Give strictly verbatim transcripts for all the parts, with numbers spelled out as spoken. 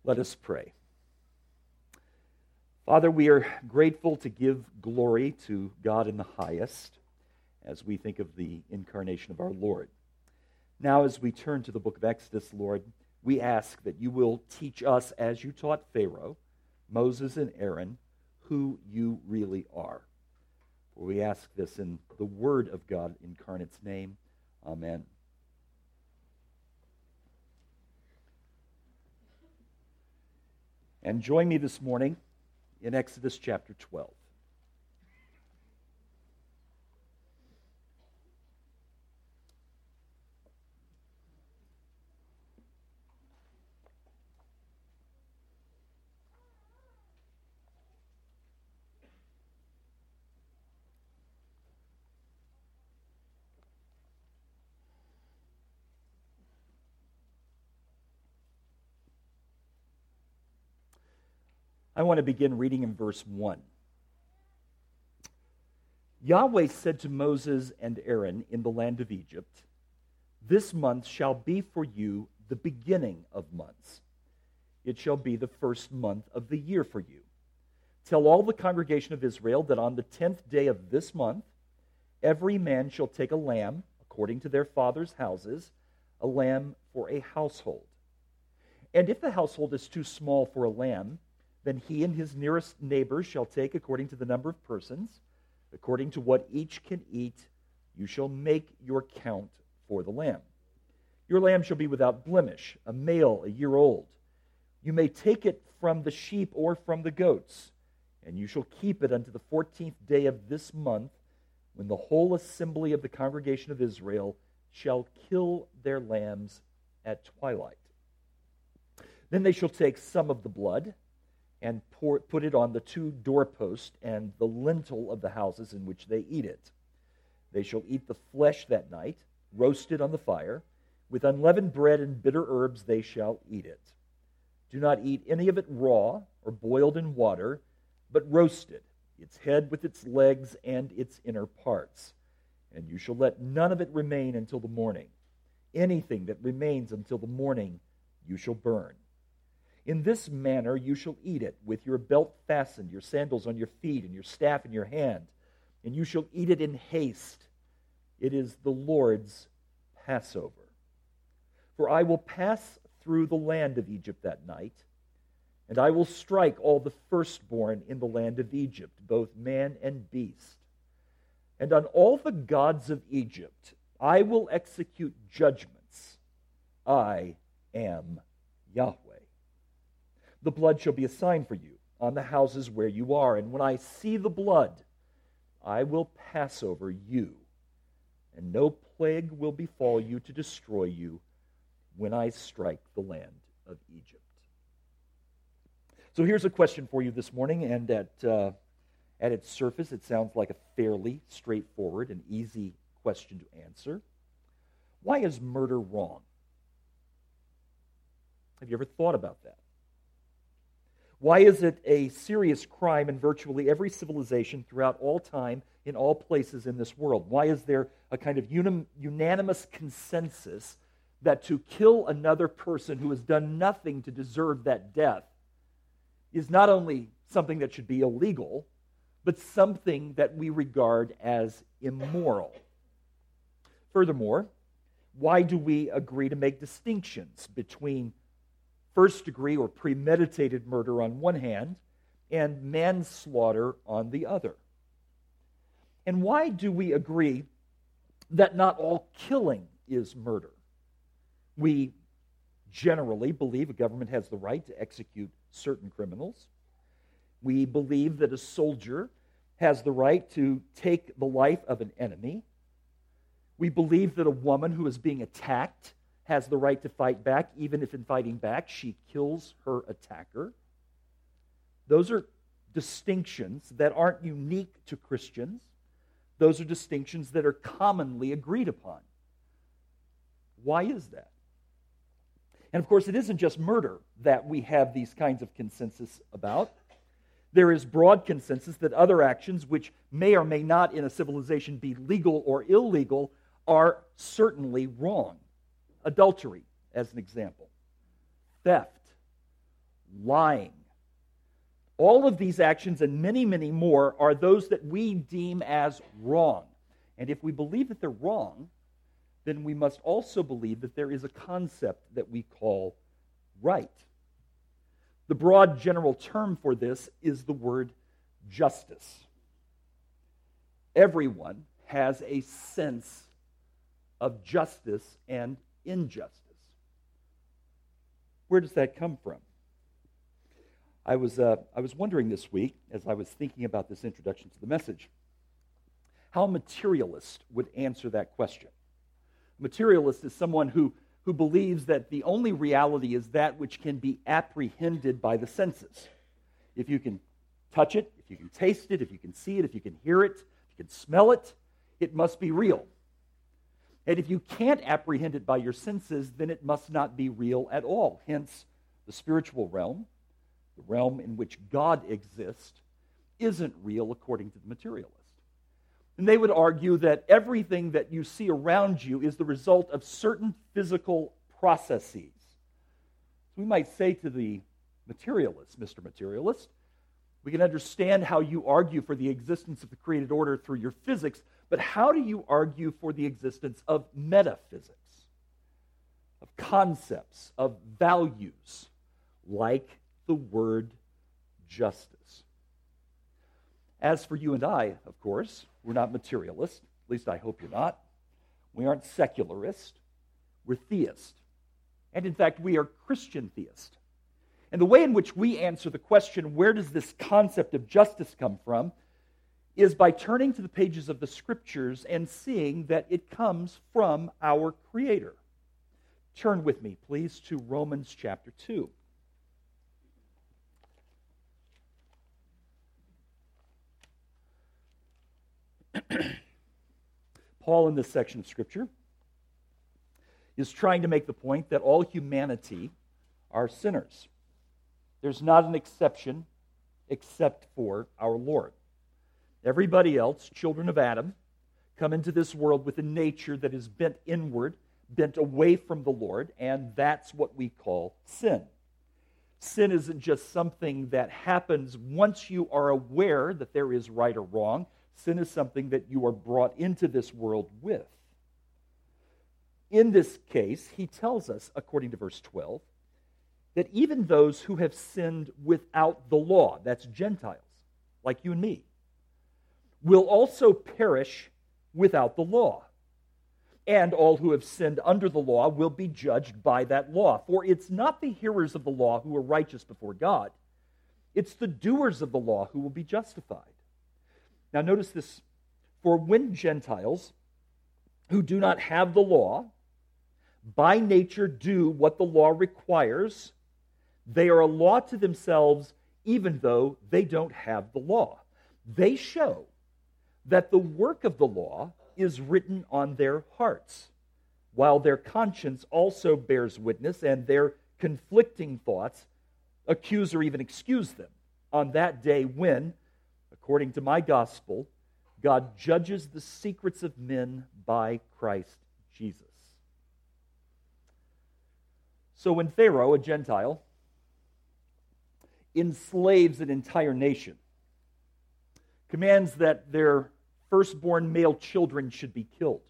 Let us pray. Father, we are grateful to give glory to God in the highest as we think of the incarnation of our Lord. Now, as we turn to the book of Exodus, Lord, we ask that you will teach us, as you taught Pharaoh, Moses, and Aaron, who you really are. For we ask this in the Word of God incarnate's name. Amen. And join me this morning in Exodus chapter twelve. I want to begin reading in verse one. Yahweh said to Moses and Aaron in the land of Egypt, "This month shall be for you the beginning of months. It shall be the first month of the year for you. Tell all the congregation of Israel that on the tenth day of this month, every man shall take a lamb, according to their fathers' houses, a lamb for a household. And if the household is too small for a lamb, then he and his nearest neighbor shall take according to the number of persons, according to what each can eat, you shall make your count for the lamb. Your lamb shall be without blemish, a male, a year old. You may take it from the sheep or from the goats, and you shall keep it unto the fourteenth day of this month, when the whole assembly of the congregation of Israel shall kill their lambs at twilight. Then they shall take some of the blood, and pour, put it on the two doorposts and the lintel of the houses in which they eat it. They shall eat the flesh that night, roasted on the fire. With unleavened bread and bitter herbs they shall eat it. Do not eat any of it raw or boiled in water, but roasted, its head with its legs and its inner parts. And you shall let none of it remain until the morning. Anything that remains until the morning you shall burn. In this manner you shall eat it, with your belt fastened, your sandals on your feet, and your staff in your hand. And you shall eat it in haste. It is the Lord's Passover. For I will pass through the land of Egypt that night, and I will strike all the firstborn in the land of Egypt, both man and beast. And on all the gods of Egypt I will execute judgments. I am Yahweh. The blood shall be a sign for you on the houses where you are, and when I see the blood, I will pass over you, and no plague will befall you to destroy you when I strike the land of Egypt." So here's a question for you this morning, and at, uh, at its surface, it sounds like a fairly straightforward and easy question to answer. Why is murder wrong? Have you ever thought about that? Why is it a serious crime in virtually every civilization throughout all time, in all places in this world? Why is there a kind of unim- unanimous consensus that to kill another person who has done nothing to deserve that death is not only something that should be illegal, but something that we regard as immoral? Furthermore, why do we agree to make distinctions between first degree or premeditated murder on one hand and manslaughter on the other? And why do we agree that not all killing is murder? We generally believe a government has the right to execute certain criminals. We believe that a soldier has the right to take the life of an enemy. We believe that a woman who is being attacked has the right to fight back, even if in fighting back she kills her attacker. Those are distinctions that aren't unique to Christians. Those are distinctions that are commonly agreed upon. Why is that? And of course, it isn't just murder that we have these kinds of consensus about. There is broad consensus that other actions, which may or may not in a civilization be legal or illegal, are certainly wrong. Adultery, as an example. Theft. lying. All of these actions and many, many more are those that we deem as wrong. And if we believe that they're wrong, then we must also believe that there is a concept that we call right. The broad general term for this is the word justice. Everyone has a sense of justice and injustice. Where does that come from? I was, uh, I was wondering this week, as I was thinking about this introduction to the message, how a materialist would answer that question. A materialist is someone who, who believes that the only reality is that which can be apprehended by the senses. If you can touch it, if you can taste it, if you can see it, if you can hear it, if you can smell it, it must be real. And if you can't apprehend it by your senses, then it must not be real at all. Hence, the spiritual realm, the realm in which God exists, isn't real according to the materialist. And they would argue that everything that you see around you is the result of certain physical processes. So we might say to the materialist, Mister Materialist, we can understand how you argue for the existence of the created order through your physics, but how do you argue for the existence of metaphysics, of concepts, of values, like the word justice? As for you and I, of course, we're not materialists. At least I hope you're not. We aren't secularists. We're theists. And in fact, we are Christian theists. And the way in which we answer the question, where does this concept of justice come from, is by turning to the pages of the Scriptures and seeing that it comes from our Creator. Turn with me, please, to Romans chapter two. Paul, in this section of Scripture, is trying to make the point that all humanity are sinners. There's not an exception except for our Lord. Everybody else, children of Adam, come into this world with a nature that is bent inward, bent away from the Lord, and that's what we call sin. Sin isn't just something that happens once you are aware that there is right or wrong. Sin is something that you are brought into this world with. In this case, he tells us, according to verse twelve, that even those who have sinned without the law, that's Gentiles, like you and me, will also perish without the law. And all who have sinned under the law will be judged by that law. For it's not the hearers of the law who are righteous before God. It's the doers of the law who will be justified. Now notice this. For when Gentiles who do not have the law by nature do what the law requires, they are a law to themselves even though they don't have the law. They show that the work of the law is written on their hearts, while their conscience also bears witness, and their conflicting thoughts accuse or even excuse them on that day when, according to my gospel, God judges the secrets of men by Christ Jesus. So when Pharaoh, a Gentile, enslaves an entire nation, commands that their firstborn male children should be killed,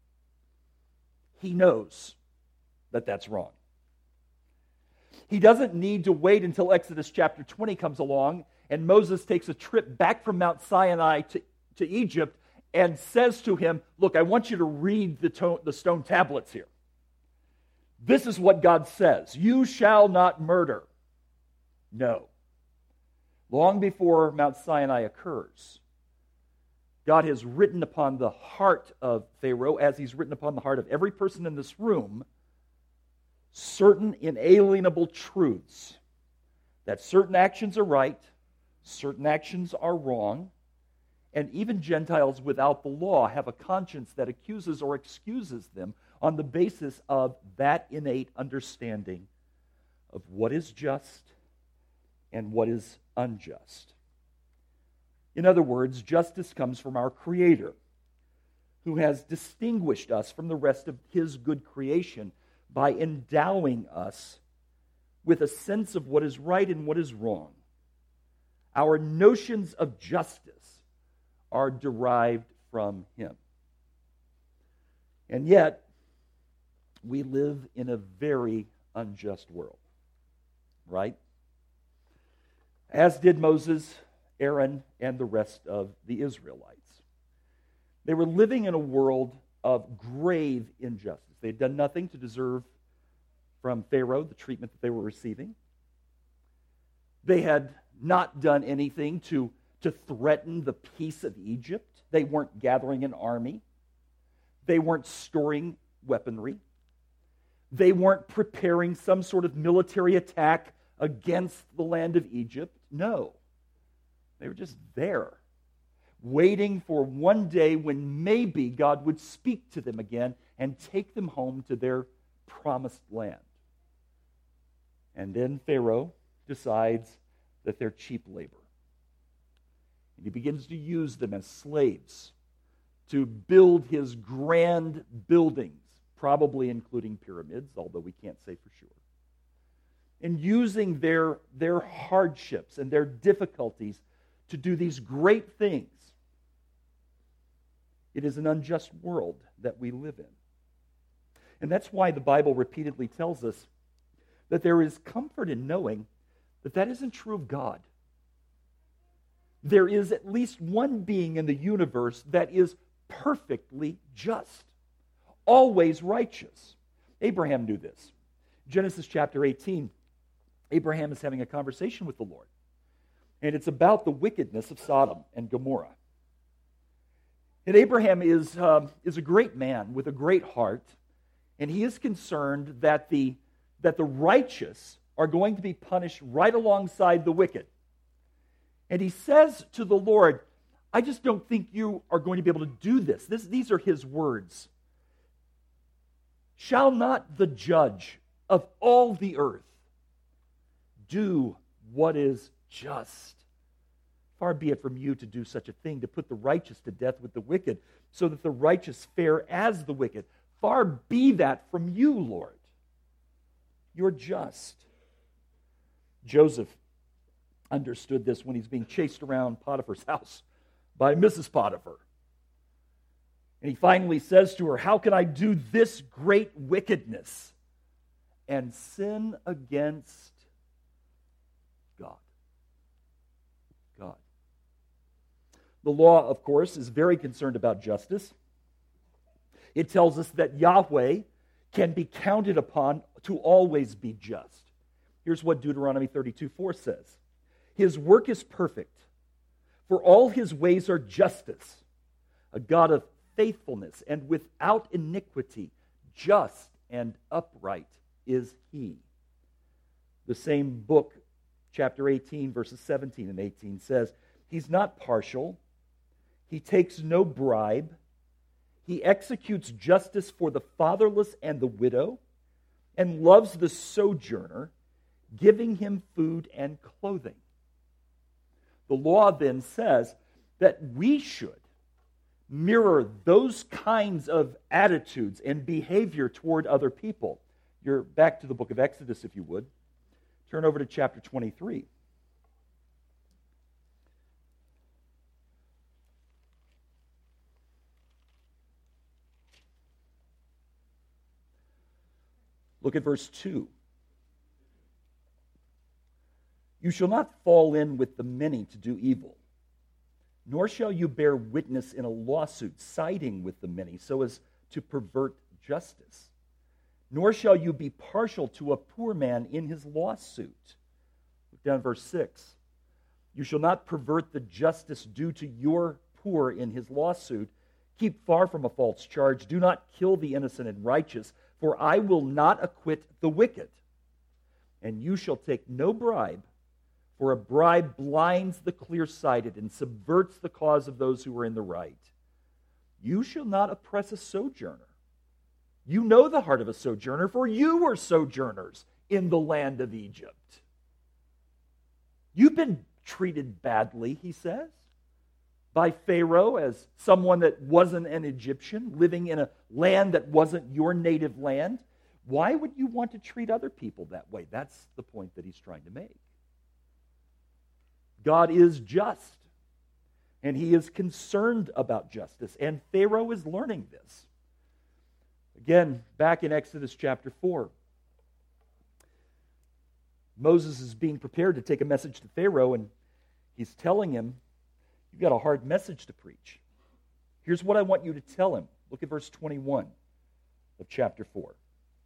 he knows that that's wrong. He doesn't need to wait until Exodus chapter twenty comes along and Moses takes a trip back from Mount Sinai to, to Egypt and says to him, look, I want you to read the, to- the stone tablets here. This is what God says. You shall not murder. No. Long before Mount Sinai occurs, God has written upon the heart of Pharaoh, as he's written upon the heart of every person in this room, certain inalienable truths. That certain actions are right, certain actions are wrong, and even Gentiles without the law have a conscience that accuses or excuses them on the basis of that innate understanding of what is just and what is unjust. In other words, justice comes from our Creator, who has distinguished us from the rest of His good creation by endowing us with a sense of what is right and what is wrong. Our notions of justice are derived from him. And yet, we live in a very unjust world, right? As did Moses, Aaron, and the rest of the Israelites. They were living in a world of grave injustice. They had done nothing to deserve from Pharaoh the treatment that they were receiving. They had not done anything to, to threaten the peace of Egypt. They weren't gathering an army. They weren't storing weaponry. They weren't preparing some sort of military attack against the land of Egypt. No. They were just there, waiting for one day when maybe God would speak to them again and take them home to their promised land. And then Pharaoh decides that they're cheap labor. And he begins to use them as slaves to build his grand buildings, probably including pyramids, although we can't say for sure. And using their, their hardships and their difficulties to do these great things. It is an unjust world that we live in. And that's why the Bible repeatedly tells us that there is comfort in knowing that that isn't true of God. There is at least one being in the universe that is perfectly just, always righteous. Abraham knew this. Genesis chapter eighteen, Abraham is having a conversation with the Lord. And it's about the wickedness of Sodom and Gomorrah. And Abraham is, um, is a great man with a great heart, and he is concerned that the, that the righteous are going to be punished right alongside the wicked. And he says to the Lord, I just don't think you are going to be able to do this. this these are his words. Shall not the judge of all the earth do what is just? Far be it from you to do such a thing, to put the righteous to death with the wicked, so that the righteous fare as the wicked. Far be that from you, Lord. You're just. Joseph understood this when he's being chased around Potiphar's house by Missus Potiphar. And he finally says to her, how can I do this great wickedness and sin against God? God. The law, of course, is very concerned about justice. It tells us that Yahweh can be counted upon to always be just. Here's what Deuteronomy thirty-two four says. His work is perfect, for all his ways are justice, a God of faithfulness and without iniquity, just and upright is he. The same book, chapter eighteen, verses seventeen and eighteen says, he's not partial, he takes no bribe, he executes justice for the fatherless and the widow, and loves the sojourner, giving him food and clothing. The law then says that we should mirror those kinds of attitudes and behavior toward other people. You're back to the book of Exodus, if you would. Turn over to chapter twenty-three. Look at verse two. You shall not fall in with the many to do evil, nor shall you bear witness in a lawsuit siding with the many so as to pervert justice. Nor shall you be partial to a poor man in his lawsuit. Look down at verse six. You shall not pervert the justice due to your poor in his lawsuit. Keep far from a false charge. Do not kill the innocent and righteous, for I will not acquit the wicked. And you shall take no bribe, for a bribe blinds the clear-sighted and subverts the cause of those who are in the right. You shall not oppress a sojourner. You know the heart of a sojourner, for you were sojourners in the land of Egypt. You've been treated badly, he says, by Pharaoh as someone that wasn't an Egyptian, living in a land that wasn't your native land. Why would you want to treat other people that way? That's the point that he's trying to make. God is just, and he is concerned about justice, and Pharaoh is learning this. Again, back in Exodus chapter four, Moses is being prepared to take a message to Pharaoh, and he's telling him, you've got a hard message to preach. Here's what I want you to tell him. Look at verse twenty-one of chapter four.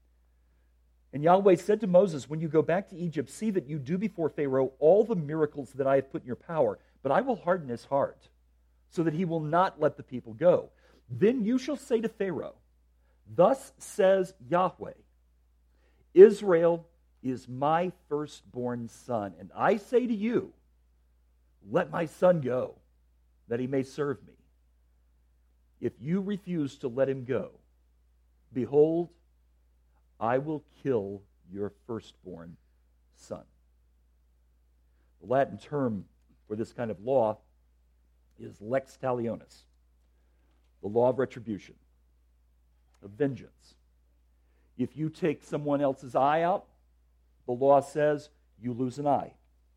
And Yahweh said to Moses, when you go back to Egypt, see that you do before Pharaoh all the miracles that I have put in your power, but I will harden his heart, so that he will not let the people go. Then you shall say to Pharaoh, thus says Yahweh, Israel is my firstborn son, and I say to you, let my son go, that he may serve me. If you refuse to let him go, behold, I will kill your firstborn son. The Latin term for this kind of law is lex talionis, the law of retribution, of vengeance. If you take someone else's eye out, the law says you lose an eye.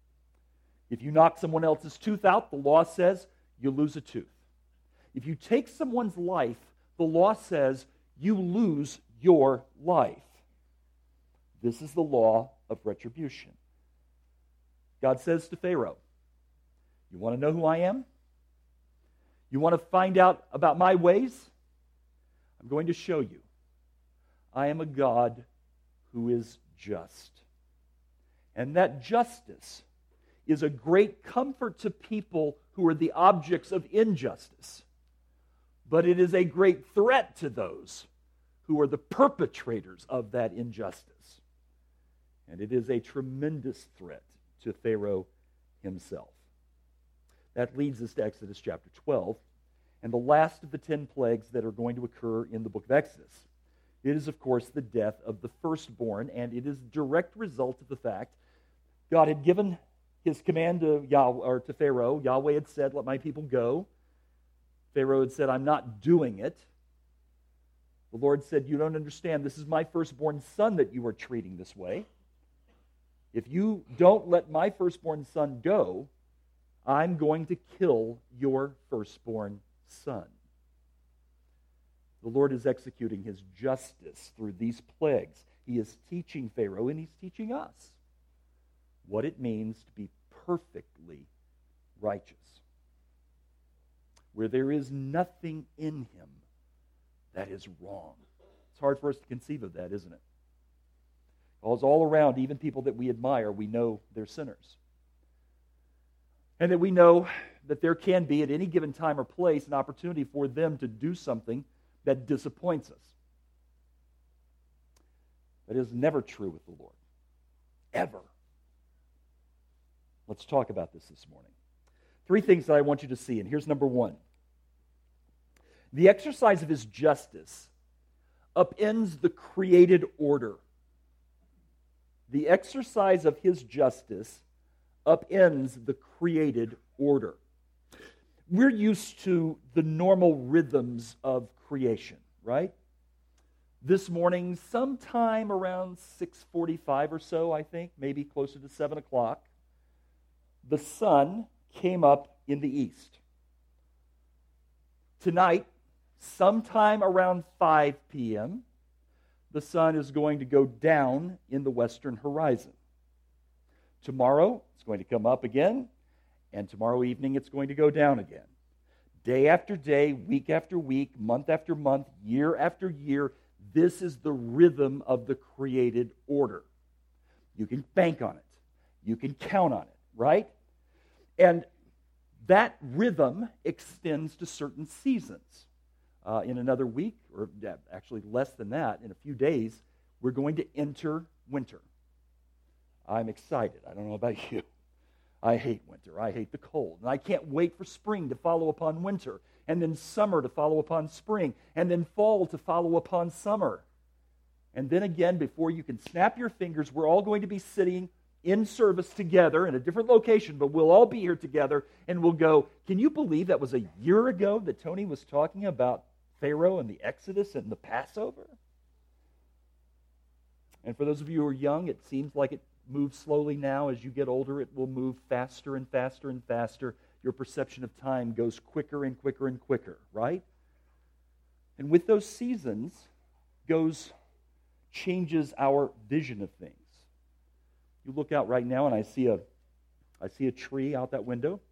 If you knock someone else's tooth out, the law says you lose a tooth. If you take someone's life, the law says you lose your life. This is the law of retribution. God says to Pharaoh, you want to know who I am? You want to find out about my ways? I'm going to show you. I am a God who is just. And that justice is a great comfort to people who are the objects of injustice. But it is a great threat to those who are the perpetrators of that injustice. And it is a tremendous threat to Pharaoh himself. That leads us to Exodus chapter twelve, and the last of the ten plagues that are going to occur in the book of Exodus. It is, of course, the death of the firstborn, and it is a direct result of the fact God had given his command to Yahweh, or to Pharaoh. Yahweh had said, let my people go. Pharaoh had said, I'm not doing it. The Lord said, you don't understand. This is my firstborn son that you are treating this way. If you don't let my firstborn son go, I'm going to kill your firstborn son. The Lord is executing his justice through these plagues. He is teaching Pharaoh, and he's teaching us what it means to be perfectly righteous, where there is nothing in him that is wrong. It's hard for us to conceive of that, isn't it? Because all around, even people that we admire, we know they're sinners. And that we know that there can be, at any given time or place, an opportunity for them to do something that disappoints us. That is never true with the Lord. Ever. Let's talk about this this morning. Three things that I want you to see, and here's number one. The exercise of his justice upends the created order. The exercise of his justice upends the created order. We're used to the normal rhythms of creation, right? This morning, sometime around six forty-five or so, I think, maybe closer to seven o'clock, the sun came up in the east. Tonight, sometime around five p.m., the sun is going to go down in the western horizon. Tomorrow, it's going to come up again, and tomorrow evening, it's going to go down again. Day after day, week after week, month after month, year after year, this is the rhythm of the created order. You can bank on it. You can count on it, right? And that rhythm extends to certain seasons. Uh, in another week, or actually less than that, in a few days, we're going to enter winter. I'm excited. I don't know about you. I hate winter. I hate the cold. And I can't wait for spring to follow upon winter, and then summer to follow upon spring, and then fall to follow upon summer. And then again, before you can snap your fingers, we're all going to be sitting in service together in a different location, but we'll all be here together, and we'll go, can you believe that was a year ago that Tony was talking about Pharaoh and the Exodus and the Passover? And for those of you who are young, it seems like it moves slowly now. As you get older, it will move faster and faster and faster. Your perception of time goes quicker and quicker and quicker, right? And with those seasons goes, changes our vision of things. You look out right now and I see a, I see a tree out that window.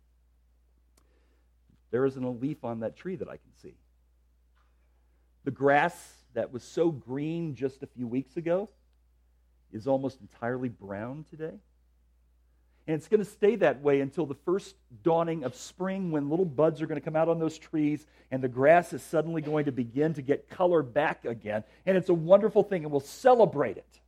There isn't a leaf on that tree that I can see. The grass that was so green just a few weeks ago is almost entirely brown today. And it's going to stay that way until the first dawning of spring, when little buds are going to come out on those trees and the grass is suddenly going to begin to get color back again. And it's a wonderful thing, and we'll celebrate it.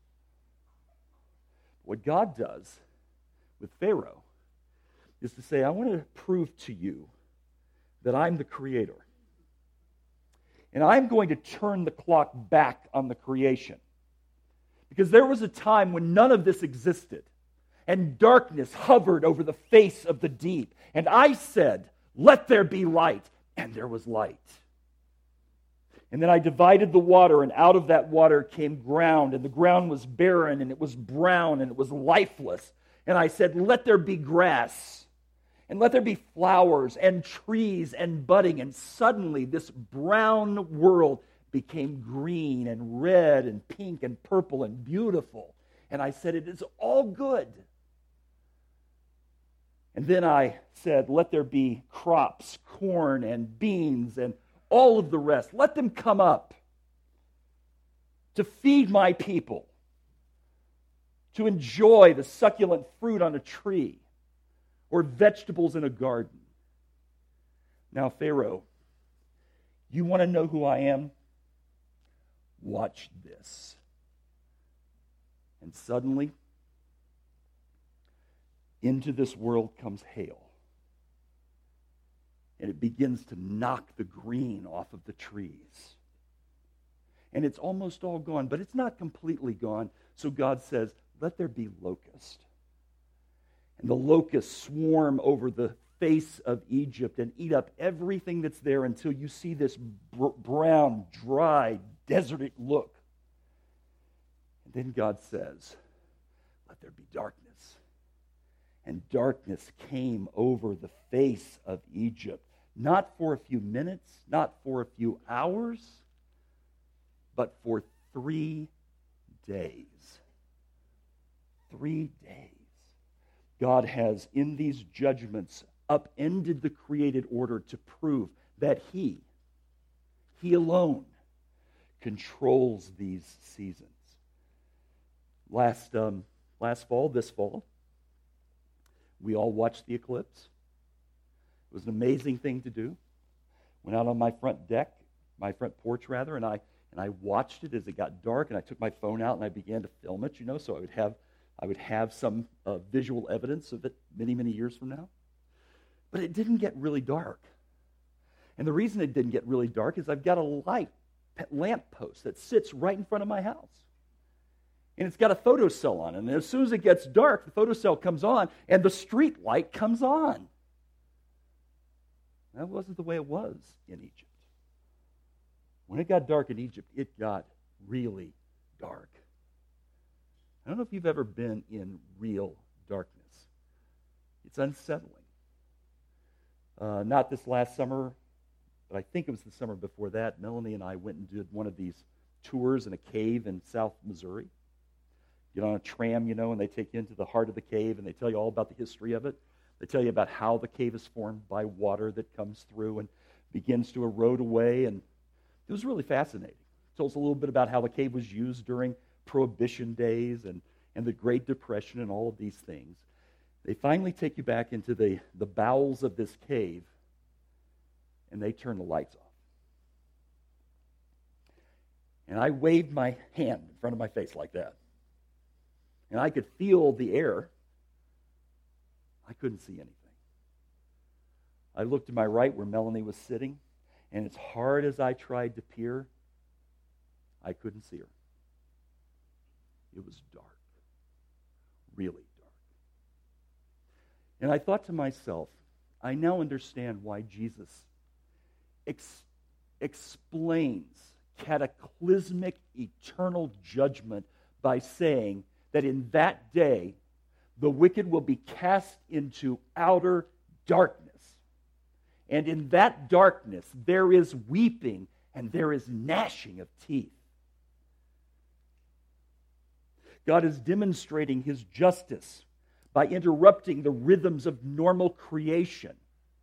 What God does with Pharaoh is to say, I want to prove to you that I'm the creator. And I'm going to turn the clock back on the creation. Because there was a time when none of this existed, and darkness hovered over the face of the deep. And I said, let there be light, and there was light. And then I divided the water, and out of that water came ground, and the ground was barren, and it was brown, and it was lifeless. And I said, let there be grass, and let there be flowers, and trees, and budding. And suddenly this brown world became green, and red, and pink, and purple, and beautiful. And I said, it is all good. And then I said, let there be crops, corn, and beans, and all of the rest. Let them come up to feed my people, to enjoy the succulent fruit on a tree or vegetables in a garden. Now, Pharaoh, you want to know who I am? Watch this. And suddenly, into this world comes hail. And it begins to knock the green off of the trees. And it's almost all gone, but it's not completely gone. So God says, let there be locusts. And the locusts swarm over the face of Egypt and eat up everything that's there until you see this br- brown, dry, desertic look. And then God says, let there be darkness. And darkness came over the face of Egypt. Not for a few minutes, not for a few hours, but for three days. Three days. God has, in these judgments, upended the created order to prove that He, He alone, controls these seasons. Last, um, last fall, this fall, we all watched the eclipse. It was an amazing thing to do. Went out on my front deck, my front porch rather, and I and I watched it as it got dark, and I took my phone out and I began to film it, you know, so I would have I would have some uh, visual evidence of it many, many years from now. But it didn't get really dark. And the reason it didn't get really dark is I've got a light lamp post that sits right in front of my house. And it's got a photocell on it. And as soon as it gets dark, the photocell comes on, and the street light comes on. That wasn't the way it was in Egypt. When it got dark in Egypt, it got really dark. I don't know if you've ever been in real darkness. It's unsettling. Uh, not this last summer, but I think it was the summer before that. Melanie and I went and did one of these tours in a cave in South Missouri. Get on a tram, you know, and they take you into the heart of the cave, and they tell you all about the history of it. They tell you about how the cave is formed by water that comes through and begins to erode away, and it was really fascinating. It tells us a little bit about how the cave was used during Prohibition days and, and the Great Depression and all of these things. They finally take you back into the, the bowels of this cave, and they turn the lights off. And I waved my hand in front of my face like that. And I could feel the air. I couldn't see anything. I looked to my right where Melanie was sitting, and as hard as I tried to peer, I couldn't see her. It was dark. Really dark. And I thought to myself, I now understand why Jesus ex- explains cataclysmic eternal judgment by saying that in that day, the wicked will be cast into outer darkness. And in that darkness, there is weeping and there is gnashing of teeth. God is demonstrating his justice by interrupting the rhythms of normal creation.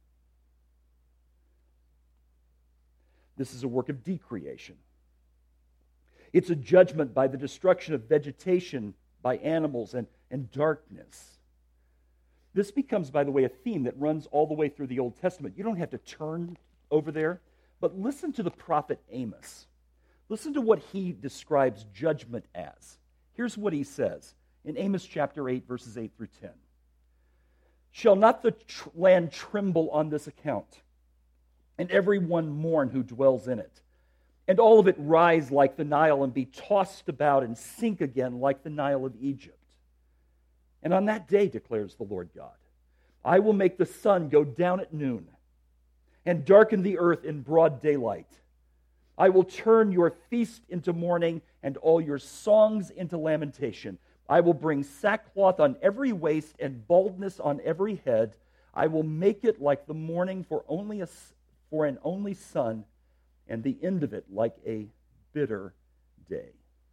This is a work of decreation. It's a judgment by the destruction of vegetation, by animals, and, and darkness. This becomes, by the way, a theme that runs all the way through the Old Testament. You don't have to turn over there, but listen to the prophet Amos. Listen to what he describes judgment as. Here's what he says in Amos chapter eight, verses eight through ten. Shall not the tr- land tremble on this account, and every one mourn who dwells in it, and all of it rise like the Nile and be tossed about and sink again like the Nile of Egypt? And on that day, declares the Lord God, I will make the sun go down at noon and darken the earth in broad daylight. I will turn your feast into mourning and all your songs into lamentation. I will bring sackcloth on every waist and baldness on every head. I will make it like the mourning for only a, for an only son, and the end of it like a bitter day.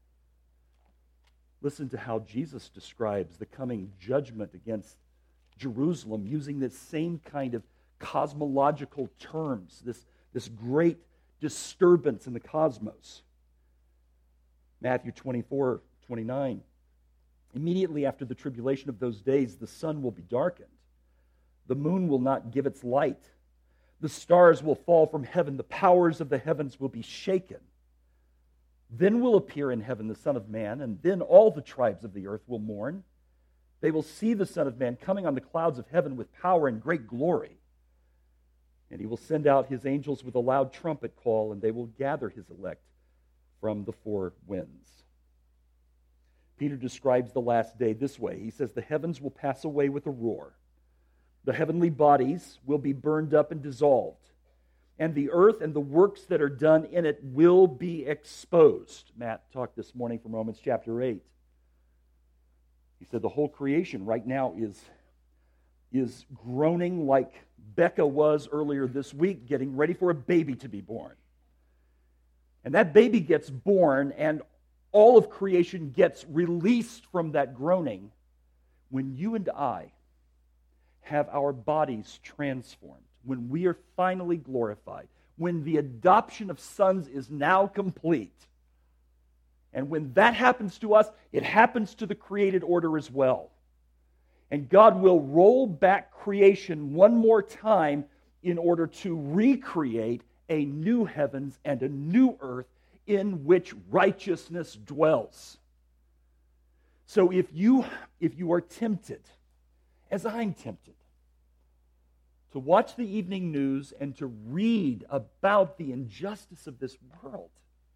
Listen to how Jesus describes the coming judgment against Jerusalem using this same kind of cosmological terms, this, this great disturbance in the cosmos. Matthew twenty-four, twenty-nine. Immediately after the tribulation of those days, the sun will be darkened. The moon will not give its light. The stars will fall from heaven. The powers of the heavens will be shaken. Then will appear in heaven the Son of Man, and then all the tribes of the earth will mourn. They will see the Son of Man coming on the clouds of heaven with power and great glory. And he will send out his angels with a loud trumpet call, and they will gather his elect from the four winds. Peter describes the last day this way. He says, the heavens will pass away with a roar. The heavenly bodies will be burned up and dissolved. And the earth and the works that are done in it will be exposed. Matt talked this morning from Romans chapter eight. He said the whole creation right now is, is groaning like Becca was earlier this week, getting ready for a baby to be born. And that baby gets born, and all of creation gets released from that groaning when you and I have our bodies transformed, when we are finally glorified, when the adoption of sons is now complete. And when that happens to us, it happens to the created order as well. And God will roll back creation one more time in order to recreate a new heavens and a new earth in which righteousness dwells. So if you, if you are tempted, as I'm tempted, to watch the evening news and to read about the injustice of this world,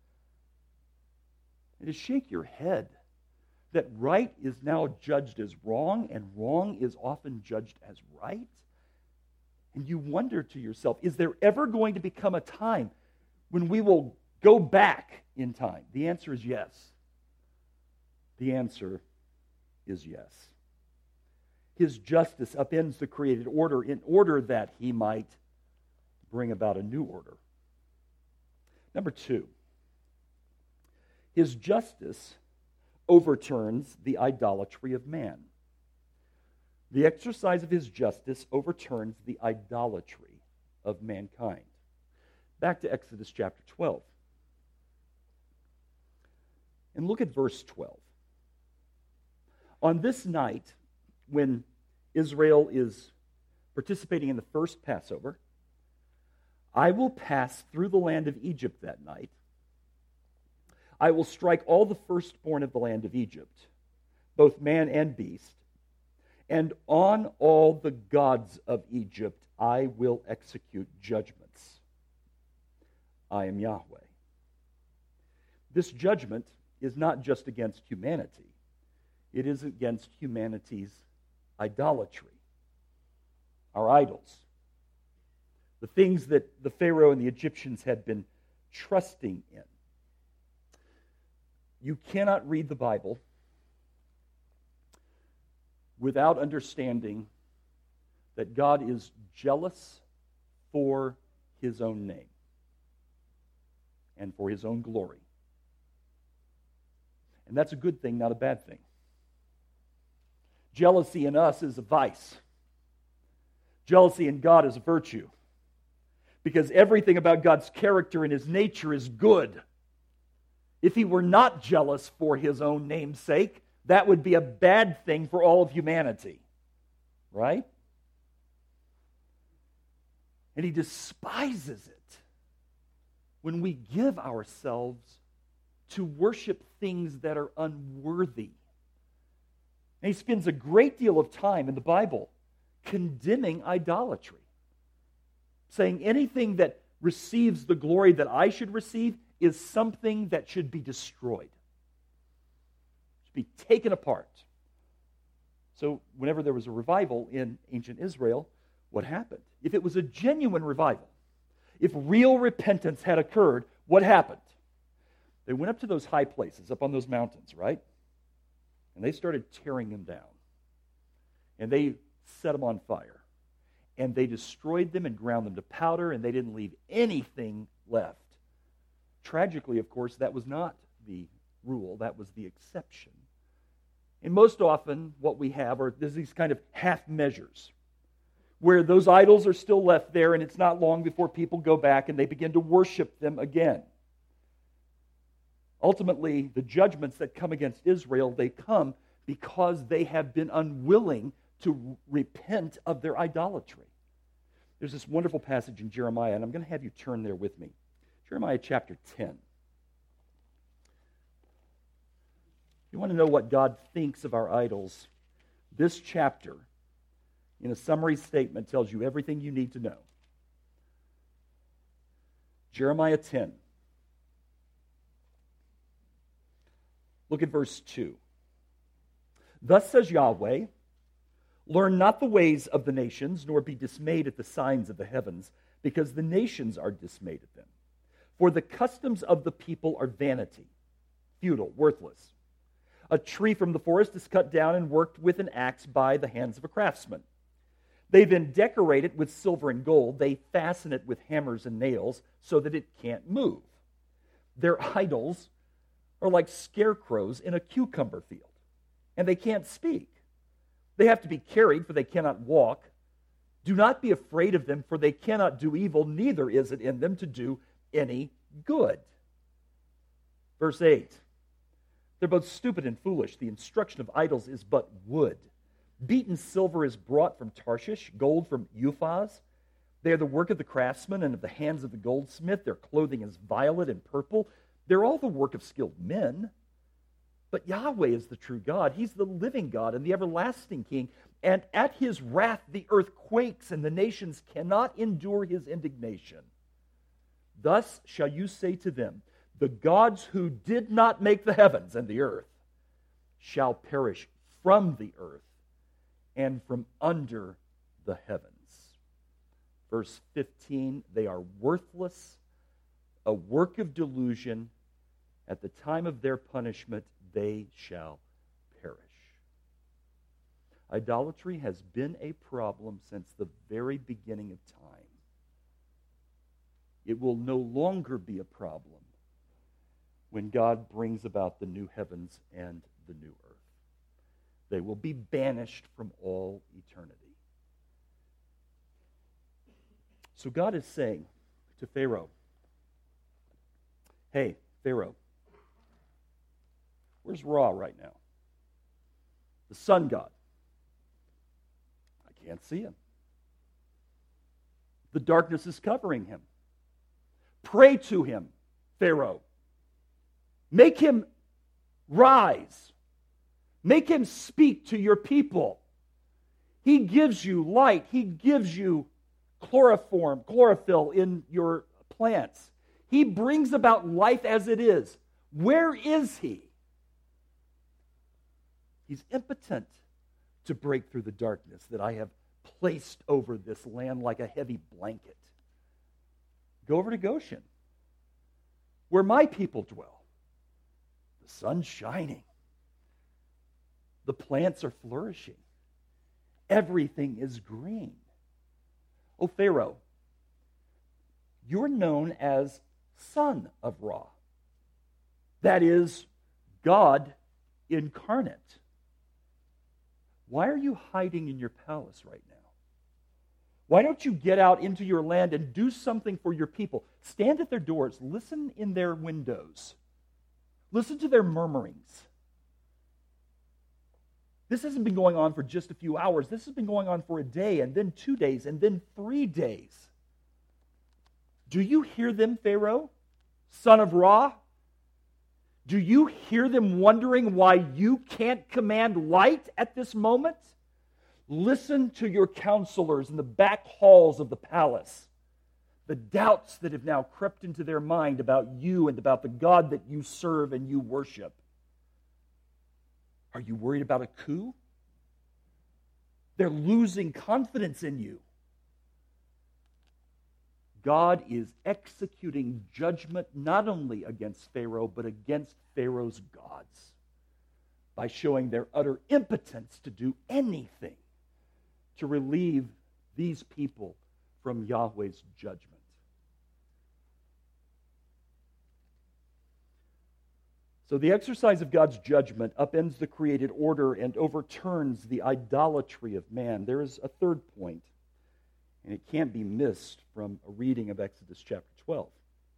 and to shake your head that right is now judged as wrong and wrong is often judged as right, and you wonder to yourself, is there ever going to become a time when we will go back in time? The answer is yes. The answer is yes. His justice upends the created order in order that he might bring about a new order. Number two, his justice overturns the idolatry of man. The exercise of his justice overturns the idolatry of mankind. Back to Exodus chapter twelve. And look at verse twelve. On this night, when Israel is participating in the first Passover, I will pass through the land of Egypt that night. I will strike all the firstborn of the land of Egypt, both man and beast, and on all the gods of Egypt I will execute judgments. I am Yahweh. This judgment is not just against humanity. It is against humanity's idolatry, our idols, the things that the Pharaoh and the Egyptians had been trusting in. You cannot read the Bible without understanding that God is jealous for his own name and for his own glory. And that's a good thing, not a bad thing. Jealousy in us is a vice. Jealousy in God is a virtue. Because everything about God's character and his nature is good. If he were not jealous for his own name's sake, that would be a bad thing for all of humanity. Right? And he despises it when we give ourselves to worship things that are unworthy. And he spends a great deal of time in the Bible condemning idolatry, saying anything that receives the glory that I should receive is something that should be destroyed, should be taken apart. So whenever there was a revival in ancient Israel, what happened? If it was a genuine revival, if real repentance had occurred, what happened? They went up to those high places, up on those mountains, right? And they started tearing them down. And they set them on fire. And they destroyed them and ground them to powder, and they didn't leave anything left. Tragically, of course, that was not the rule. That was the exception. And most often, what we have are there's these kind of half measures, where those idols are still left there, and it's not long before people go back and they begin to worship them again. Ultimately, the judgments that come against Israel, they come because they have been unwilling to repent of their idolatry. There's this wonderful passage in Jeremiah, and I'm going to have you turn there with me. Jeremiah chapter ten. If you want to know what God thinks of our idols, this chapter, in a summary statement, tells you everything you need to know. Jeremiah ten. Look at verse two. Thus says Yahweh, learn not the ways of the nations, nor be dismayed at the signs of the heavens, because the nations are dismayed at them. For the customs of the people are vanity, futile, worthless. A tree from the forest is cut down and worked with an axe by the hands of a craftsman. They then decorate it with silver and gold. They fasten it with hammers and nails so that it can't move. Their idols are like scarecrows in a cucumber field, and they can't speak. They have to be carried, for they cannot walk. Do not be afraid of them, for they cannot do evil, neither is it in them to do any good. Verse eight. They're both stupid and foolish. The instruction of idols is but wood. Beaten silver is brought from Tarshish, gold from Uphaz. They are the work of the craftsman and of the hands of the goldsmith. Their clothing is violet and purple. They're all the work of skilled men. But Yahweh is the true God. He's the living God and the everlasting King. And at his wrath the earth quakes, and the nations cannot endure his indignation. Thus shall you say to them, the gods who did not make the heavens and the earth shall perish from the earth and from under the heavens. Verse fifteen, they are worthless, a work of delusion. At the time of their punishment, they shall perish. Idolatry has been a problem since the very beginning of time. It will no longer be a problem when God brings about the new heavens and the new earth. They will be banished from all eternity. So God is saying to Pharaoh, hey, Pharaoh, where's Ra right now? The sun god. I can't see him. The darkness is covering him. Pray to him, Pharaoh. Make him rise. Make him speak to your people. He gives you light. He gives you chloroform, chlorophyll in your plants. He brings about life as it is. Where is he? He's impotent to break through the darkness that I have placed over this land like a heavy blanket. Go over to Goshen, where my people dwell. The sun's shining. The plants are flourishing. Everything is green. Oh, Pharaoh, you're known as Son of Ra. That is, God incarnate. Why are you hiding in your palace right now? Why don't you get out into your land and do something for your people? Stand at their doors. Listen in their windows. Listen to their murmurings. This hasn't been going on for just a few hours. This has been going on for a day, and then two days, and then three days. Do you hear them, Pharaoh, son of Ra? Do you hear them wondering why you can't command light at this moment? Listen to your counselors in the back halls of the palace. The doubts that have now crept into their mind about you and about the God that you serve and you worship. Are you worried about a coup? They're losing confidence in you. God is executing judgment not only against Pharaoh, but against Pharaoh's gods by showing their utter impotence to do anything to relieve these people from Yahweh's judgment. So the exercise of God's judgment upends the created order and overturns the idolatry of man. There is a third point, and it can't be missed from a reading of Exodus chapter twelve.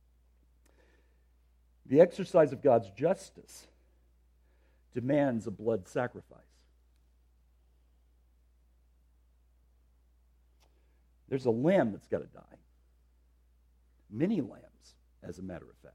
The exercise of God's justice demands a blood sacrifice. There's a lamb that's got to die. Many lambs, as a matter of fact.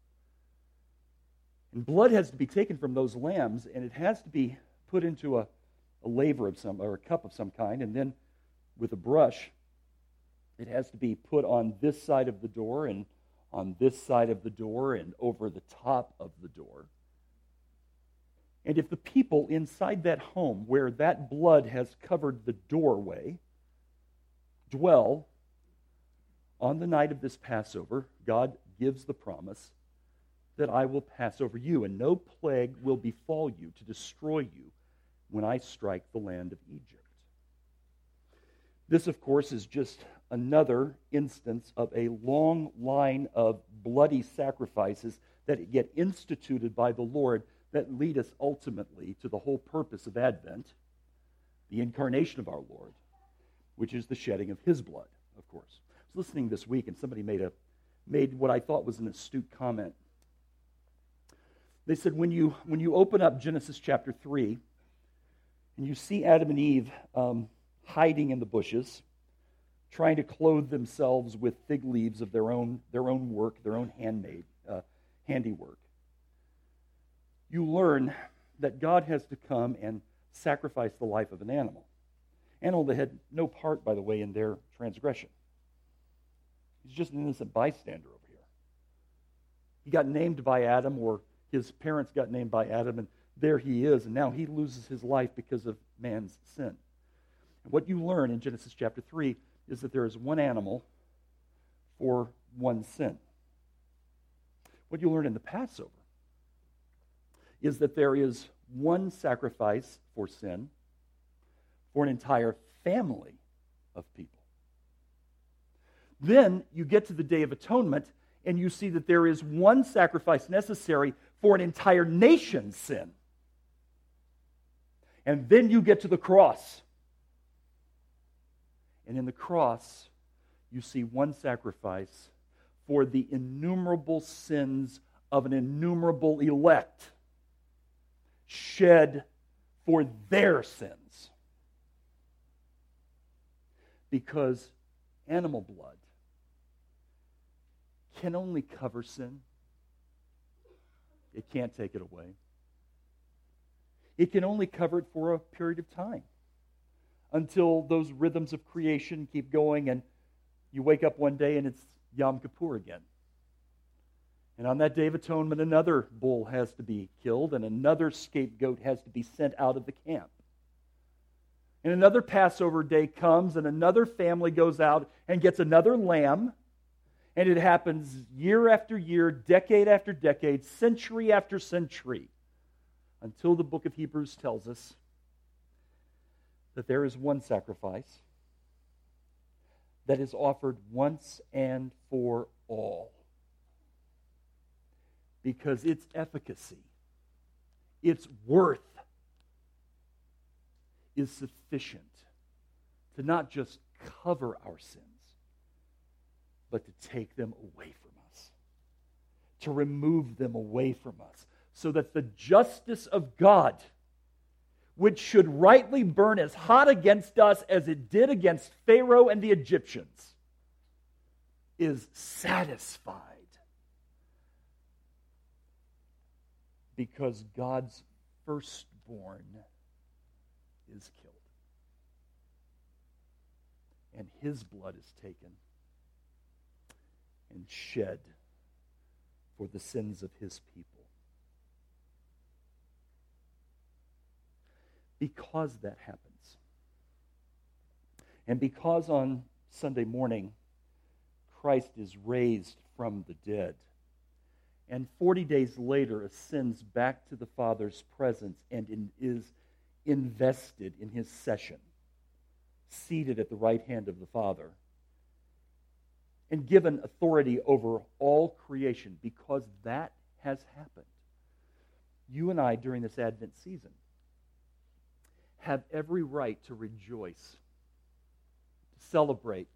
And blood has to be taken from those lambs, and it has to be put into a, a laver of some, or a cup of some kind, and then with a brush, it has to be put on this side of the door, and on this side of the door, and over the top of the door. And if the people inside that home, where that blood has covered the doorway, dwell on the night of this Passover, God gives the promise that I will pass over you, and no plague will befall you to destroy you when I strike the land of Egypt. This, of course, is just another instance of a long line of bloody sacrifices that get instituted by the Lord that lead us ultimately to the whole purpose of Advent, the incarnation of our Lord, which is the shedding of his blood, of course. I was listening this week, and somebody made a made what I thought was an astute comment. They said, when you when you open up Genesis chapter three, and you see Adam and Eve um, hiding in the bushes, trying to clothe themselves with fig leaves of their own their own work, their own handmade uh, handiwork, you learn that God has to come and sacrifice the life of an animal. Animal that had no part, by the way, in their transgression. He's just an innocent bystander over here. He got named by Adam, or his parents got named by Adam, and there he is, and now he loses his life because of man's sin. And what you learn in Genesis chapter three is that there is one animal for one sin. What you learn in the Passover is that there is one sacrifice for sin for an entire family of people. Then you get to the Day of Atonement, and you see that there is one sacrifice necessary for an entire nation's sin. And then you get to the cross. And in the cross, you see one sacrifice for the innumerable sins of an innumerable elect, shed for their sins. Because animal blood can only cover sin. It can't take it away. It can only cover it for a period of time until those rhythms of creation keep going and you wake up one day and it's Yom Kippur again. And on that Day of Atonement, another bull has to be killed and another scapegoat has to be sent out of the camp. And another Passover day comes and another family goes out and gets another lamb And it happens year after year, decade after decade, century after century, until the book of Hebrews tells us that there is one sacrifice that is offered once and for all. Because its efficacy, its worth, is sufficient to not just cover our sins, but to take them away from us, to remove them away from us, so that the justice of God, which should rightly burn as hot against us as it did against Pharaoh and the Egyptians, is satisfied. Because God's firstborn is killed. And his blood is taken and shed for the sins of his people. Because that happens, and because on Sunday morning Christ is raised from the dead, and forty days later ascends back to the Father's presence and in, is invested in his session, seated at the right hand of the Father, and given authority over all creation, because that has happened. You and I, during this Advent season, have every right to rejoice, to celebrate,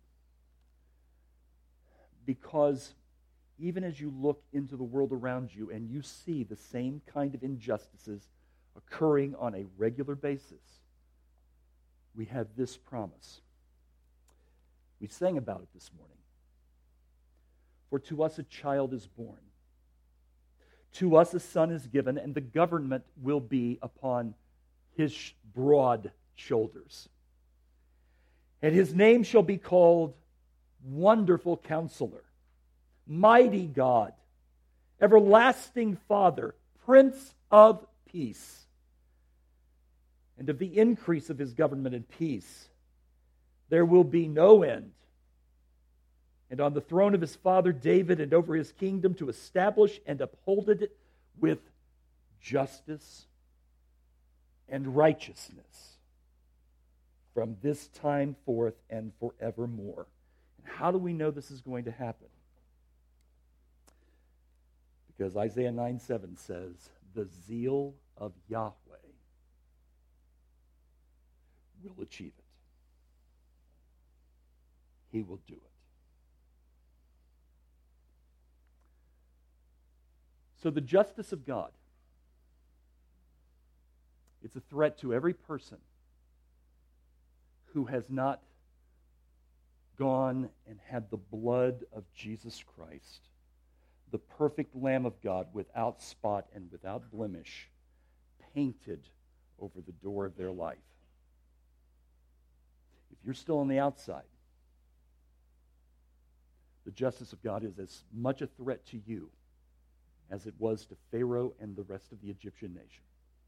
because even as you look into the world around you and you see the same kind of injustices occurring on a regular basis, we have this promise. We sang about it this morning. For to us a child is born. To us a son is given, and the government will be upon his broad shoulders. And his name shall be called Wonderful Counselor, Mighty God, Everlasting Father, Prince of Peace. And of the increase of his government and peace there will be no end. And on the throne of his father David and over his kingdom, to establish and uphold it with justice and righteousness from this time forth and forevermore. And how do we know this is going to happen? Because Isaiah nine seven says, the zeal of Yahweh will achieve it. He will do it. So the justice of God, it's a threat to every person who has not gone and had the blood of Jesus Christ, the perfect Lamb of God, without spot and without blemish, painted over the door of their life. If you're still on the outside, the justice of God is as much a threat to you as it was to Pharaoh and the rest of the Egyptian nation.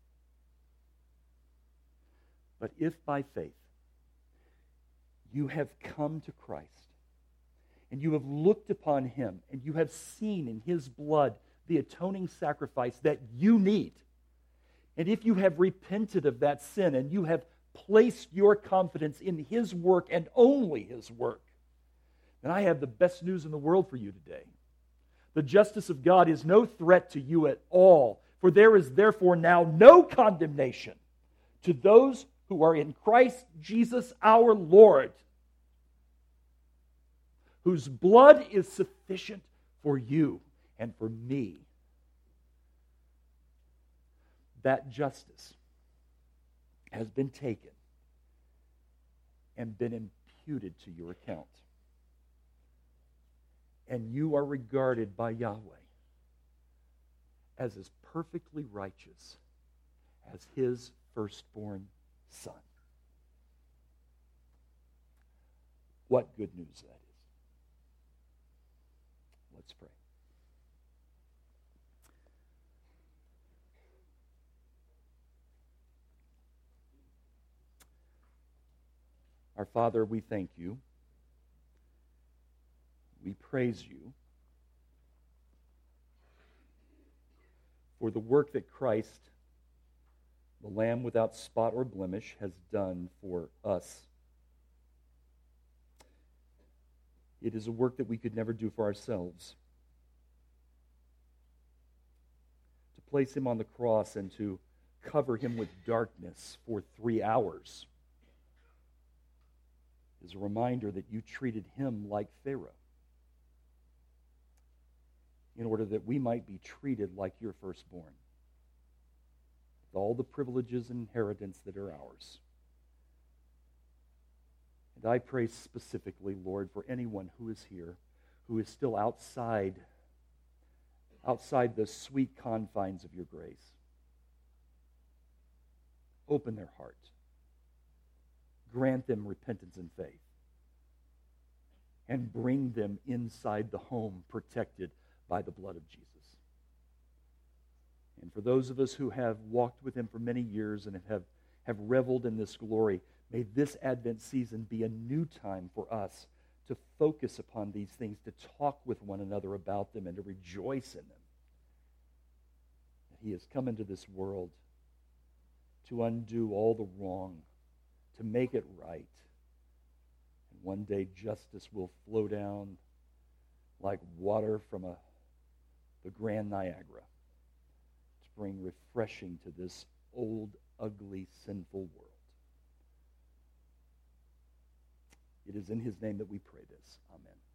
But if by faith you have come to Christ, and you have looked upon him, and you have seen in his blood the atoning sacrifice that you need, and if you have repented of that sin, and you have placed your confidence in his work and only his work, then I have the best news in the world for you today. The justice of God is no threat to you at all, for there is therefore now no condemnation to those who are in Christ Jesus our Lord, whose blood is sufficient for you and for me. That justice has been taken and been imputed to your account. And you are regarded by Yahweh as as perfectly righteous as his firstborn son. What good news that is. Let's pray. Our Father, we thank you. We praise you for the work that Christ, the Lamb without spot or blemish, has done for us. It is a work that we could never do for ourselves. To place him on the cross and to cover him with darkness for three hours is a reminder that you treated him like Pharaoh in order that we might be treated like your firstborn, with all the privileges and inheritance that are ours. And I pray specifically, Lord, for anyone who is here, who is still outside, outside the sweet confines of your grace. Open their heart. Grant them repentance and faith. And bring them inside the home protected by the blood of Jesus. And for those of us who have walked with him for many years and have, have reveled in this glory, may this Advent season be a new time for us to focus upon these things, to talk with one another about them, and to rejoice in them. That he has come into this world to undo all the wrong, to make it right. And one day justice will flow down like water from a, the Grand Niagara to bring refreshing to this old, ugly, sinful world. It is in his name that we pray this. Amen.